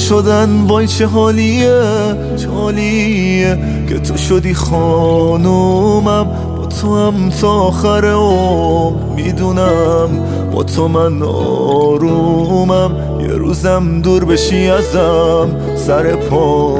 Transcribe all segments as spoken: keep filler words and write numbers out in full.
شدن وای چه حالیه، چه حالیه که تو شدی خانومم. با تو هم تا آخر عمر میدونم، با تو من آرومم. یه روزم دور بشی ازم سر پا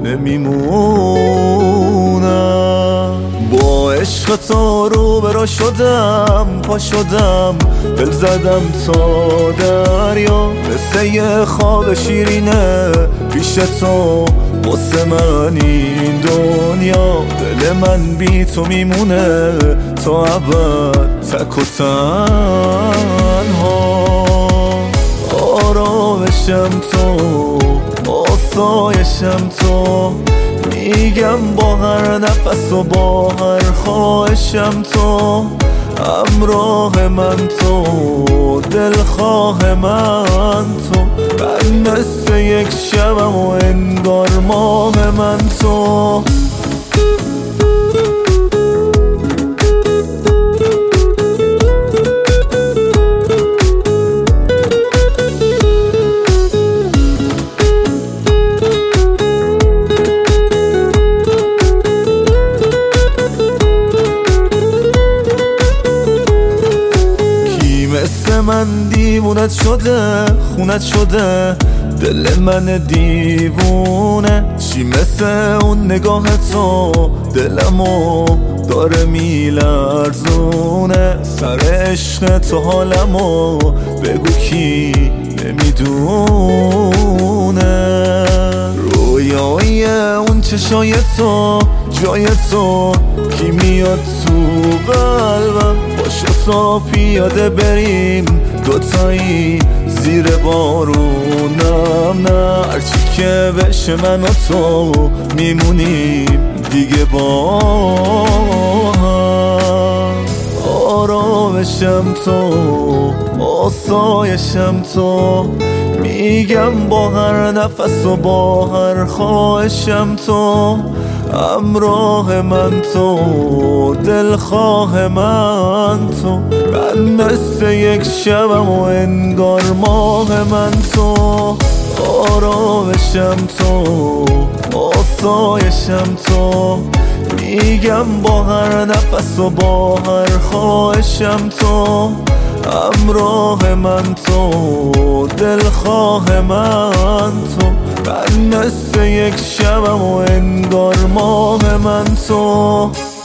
نمیمونم. با عشق تو رو برا شدم، پا شدم دل زدم تا دریا. مثل یه خواب شیرینه پیش تو واسه من این دنیا. دل من بی تو میمونه تا ابد تک و تنها. آرامشم تو، آسایشم تو، میگم با هر نفس و با هر خواهشم تو. همراه من تو، دلخواه من تو. من مثل یک شبم و انگار ماه من تو. مثل من دیوونت شده، خونت شده دل من دیوونه. چی مثل اون نگاه تو دلمو داره میلرزونه. سر عشق تو حالمو بگو کی نمیدونه. رویای اون چشای تو، جای تو کی میاد تو قلبم. باشو تا پیاده بریم دوتایی زیر بارونم. نه هرچی که بشه من و تو میمونیم دیگه با هم. آرامشم تو، آسایشم تو، میگم با هر نفس و با هر خواهشم تو. همراه من تو، دلخواه من تو. من مثل یک شبم و انگار ماه من تو. آرامشم تو، آسایشم تو، میگم با هر نفس و با هر خواهشم تو. همراه من تو، دلخواه من تو. من مثل یک شبم و انگار ماه من تو.